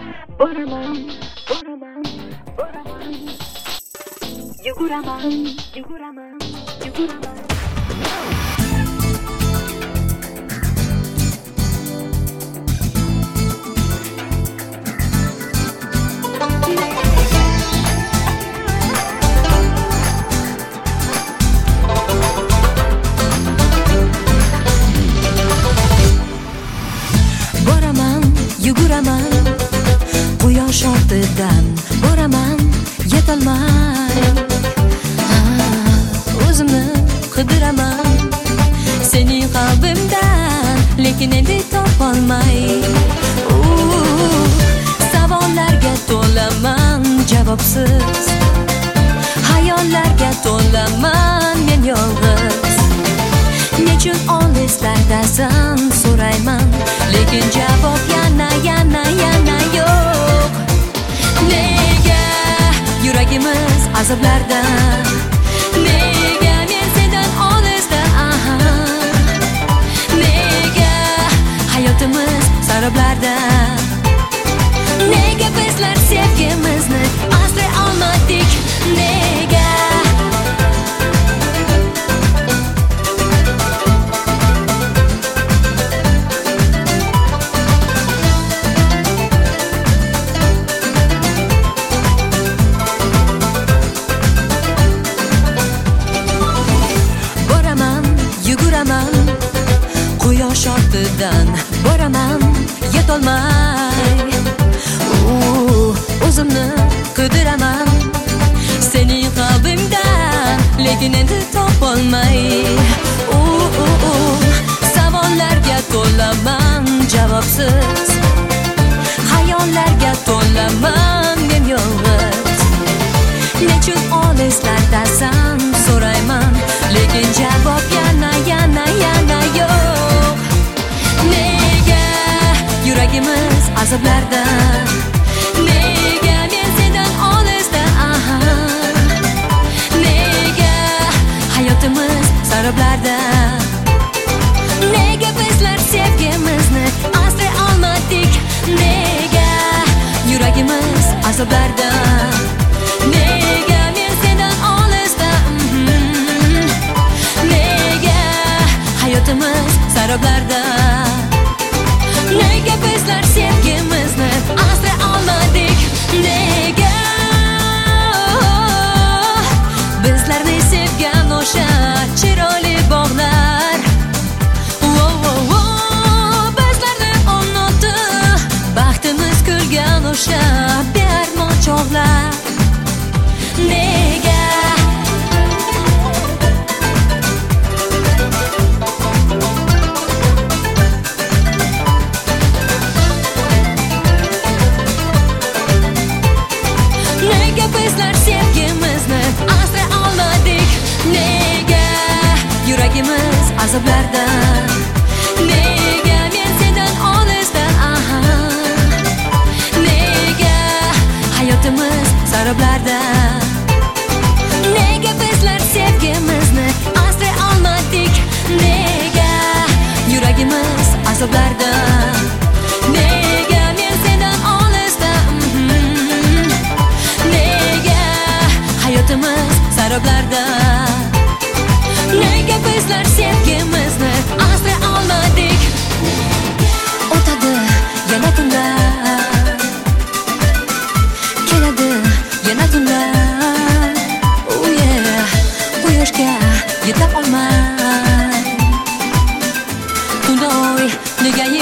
boraman, boraman, boraman. Yuguraman, yuguraman, yuguraman. Yuguraman quyosh ortidan, boraman yetolmay. O'zimni qidiraman sening qalbimdan, lekin endi topolmay. Savollarga to'laman javobsiz, hayollarga to'laman men yolg'iz. Nechun olislardasan so'rayman, lekin javob yana yo'q. Nega yuragimiz azoblarda, nega men sendan olisda? Nega hayotimiz saroblarda, nega bizlar sevgimizni asray olmadik? Nega quyosh ortidan, boraman yetolmay. O'zimni qidiraman sening qalbingdan, lekin endi topolmay. Savollarga to'laman javobsiz, hayollarga to'laman men yolg'iz. Nechun olislardasan so'rayman, lekin javob yana yo'q. Nega yuragimiz azoblarda, nega men sendan olisda? Nega hayotimiz saroblarda, nega bizlar sevgimizni asray olmadik? Nega yuragimiz azoblarda, nega men sendan olisda? Nega hayotimiz saroblarda, nega bizlar sevgimizni asray olmadik? Nega bizlarni sevgan o'sha chiroyli bog'lar, bizlarni unutib baxtimiz kulgan o'sha bearmon chog'lar? Nega bizlar sevgimizni asray olmadik? Nega yuragimiz azoblarda, nega men sendan olisda? Nega hayotimiz saroblarda, nega bizlar sevgimizni asray olmadik? Nega yuragimiz azoblarda, nega men sendan olisda? Hayotimiz saroblarda, nega bizlar sevgimizni asray olmadik? O'tadi yana kunlar, keladi yana tunlar. Quyoshga yeta olmay, tundoy nega